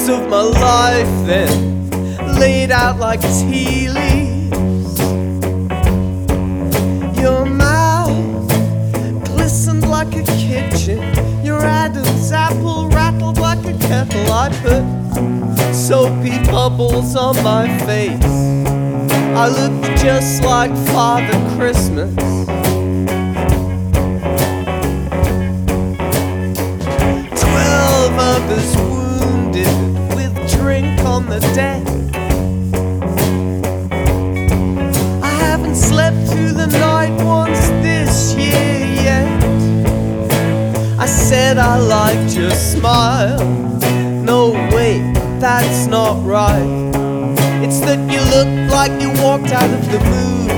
years of my life then laid out like tea leaves. Your mouth glistened like a kitchen, your Adam's apple rattled like a kettle. I put soapy bubbles on my face, I looked just like Father Christmas. 12 others wounded with drink on the deck. I haven't slept through the night once this year yet. I said I liked your smile. No, wait, that's not right. It's that you look like you walked out of the movie.